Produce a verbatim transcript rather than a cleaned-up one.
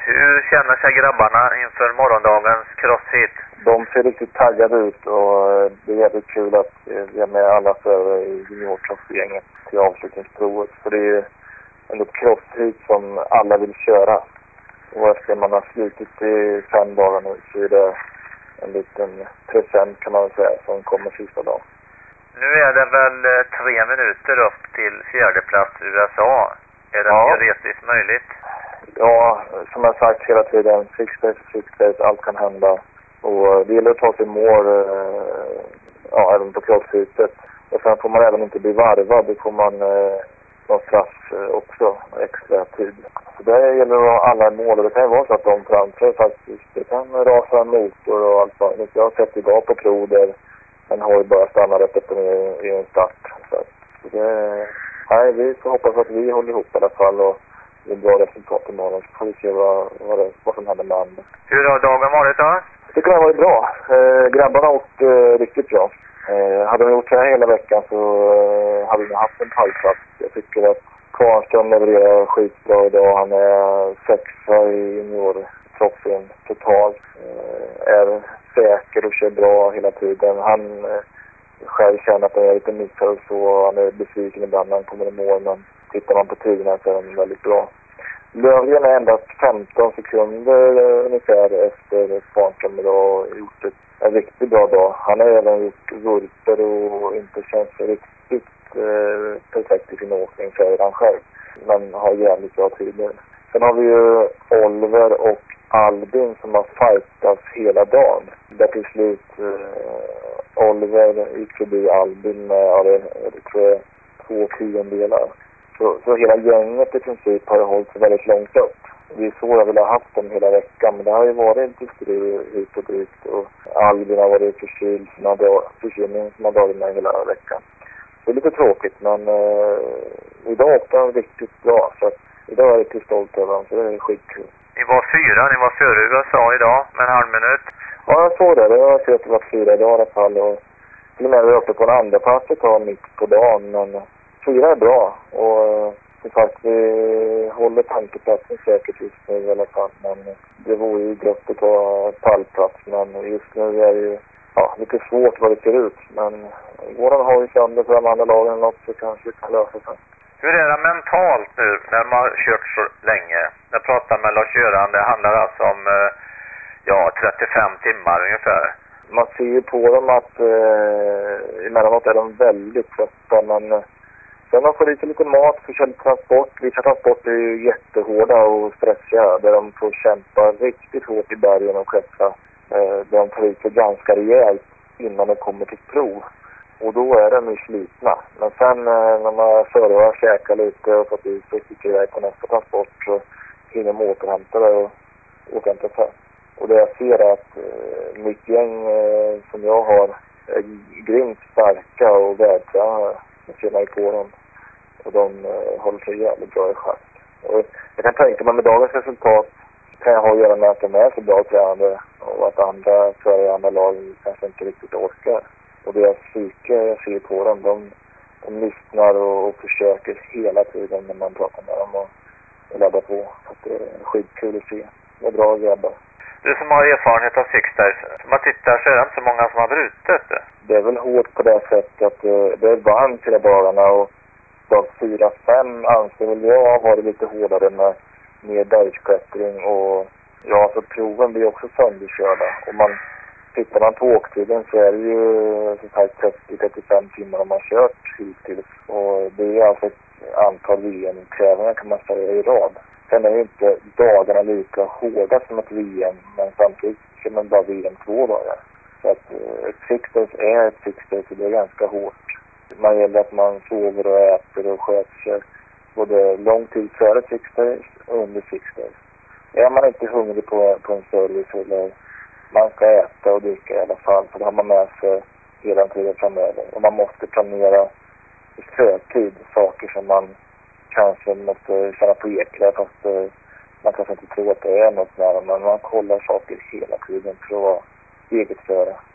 Hur känner sig grabbarna inför morgondagens crossfit? De ser riktigt taggade ut och det är jävligt kul att vi är med alla förare i juniorcrossgänget till avslutningsprovet. För det är en ett crossfit som alla vill köra. Och efter man har slutit i fem dagar nu så är det en liten present kan man säga som kommer sista dagen. Nu är det väl tre minuter upp till fjärde plats i U S A. Är det ja. teoretiskt möjligt? Ja, som jag sagt hela tiden, six days, six days, allt kan hända. Och det gäller att ta sig mål, ja, även på crossfitet. Och sen får man även inte bli varvad, då får man eh, någon straff också, extra tid. Så det gäller att ha alla mål, och det kan ju vara så att de framför faktiskt, det kan rasa en motor och allt sånt. Jag har sett idag på prov där en hoj bara stannar rätt upp i en start. Så det, nej, vi får hoppas att vi håller ihop i alla fall och det är bra resultat imorgon, så får vi se vad, vad, det, vad som händer med andra. Hur har dagen varit då? Jag tycker det har varit bra. Eh, grabbarna har åkt eh, riktigt bra. Eh, hade de gjort så här hela veckan så eh, hade de haft en pallplats. Jag tycker att Kvarnström levererar skitbra idag. Han är sexa i junior-trofén totalt. Eh, är säker och kör bra hela tiden. Han eh, själv känner att han är lite missad och så. Han är besviken ibland när han kommer i mål, men tittar man på tiderna så är han väldigt bra. Lövgren är endast femton sekunder ungefär efter Kvarnström idag och gjort ett, en riktigt bra dag. Han har även gjort vurper och inte känns riktigt eh, perfekt i sin åkning, säger han själv. Men har jävligt bra tider. Sen har vi ju Oliver och Albin som har fightats hela dagen. Där till slut eh, Oliver gick förbi Albin med, ja, det, det tror jag, två tiondelar. Så, så hela gänget i princip har hållit sig väldigt långt upp. Vi så jag vill ha haft dem hela veckan, men det har ju varit inte strul hit och dit. Och Albin har varit förkyld, förkylning som har dragit med hela veckan. Det är lite tråkigt, men eh, idag åkte han riktigt bra. Så att, idag är jag riktigt stolt över honom, så det är skitkul. Ni var fyra, ni var före U S A idag med en halv minut. Ja, jag såg det. Det har sett att det var fyra idag i alla fall. Och till och med vi var uppe på en andra pass ett tag mitt på dagen, men fyra är bra. Och som sagt, vi håller tankeplatsen säkert just nu i alla fall. Men det vore ju gott att ta pallplats. Men just nu är det ju ja, lite svårt vad det ser ut. Men våran har ju sönder för de andra lagen något, så kanske vi kan lösa sig. Hur är det mentalt nu när man har kört så länge? Jag pratar med Lars-Göran, det handlar alltså om ja, trettiofem timmar ungefär. Man ser ju på dem att eh, emellanåt är de väldigt trötta, men sen man får lite, lite mat för känd transport. Vissa transporter är ju jättehårda och stressiga, där de får kämpa riktigt hårt i bergen och klättra. Eh, där de tar ut sig ganska rejält innan de kommer till prov. Och då är de ju slitna. Men sen eh, när man förra käkar lite och fått ut och sticker iväg på nästa transport så hinner de återhämta det och återhämta sig. Och det jag ser är att eh, mitt gäng eh, som jag har är grymt starka och vältränade. Jag ser mig på dem. Och de eh, håller sig jävligt bra i schack. Och jag kan tänka mig med dagens resultat kan jag ha att göra med att de är så bra tränade och att andra för i andra lag kanske inte riktigt orkar. Och deras psyke jag ser på dem, de, de lyssnar och, och försöker hela tiden när man pratar med dem och, och laddar på. Så att det är skitkul att se. Det är bra grabbar. Du som har erfarenhet av Six Days, som har tittat så är det inte så många som har brutit. Det är väl hårt på det sättet att det, det är varmt hela dagarna och dag fyra fem anser väl jag har varit lite hårdare med, med bergsklättring och ja, så proven blir också sönderkörda. Och man tittar man på åktiden så är det ju så här trettio till trettiofem timmar om man kört hittills. Och det är alltså ett antal V M-krävningar kan man säga i rad. Sen är ju inte dagarna lika hårda som ett V M, men samtidigt kör man bara V M två dagar. Så att ett Six Days är ett Six Days och det är ganska hårt. Man gäller att man sover och äter och sköter sig både lång tid före Six Days och under Six Days. Är man inte hungrig på, på en service eller man ska äta och dricka i alla fall, så då har man med sig hela tiden framöver. Och man måste planera i förtid saker som man kanske måste känna på eklar, fast eh, man kanske inte tror att det är något nära, men man kollar saker hela tiden för att vara eget före.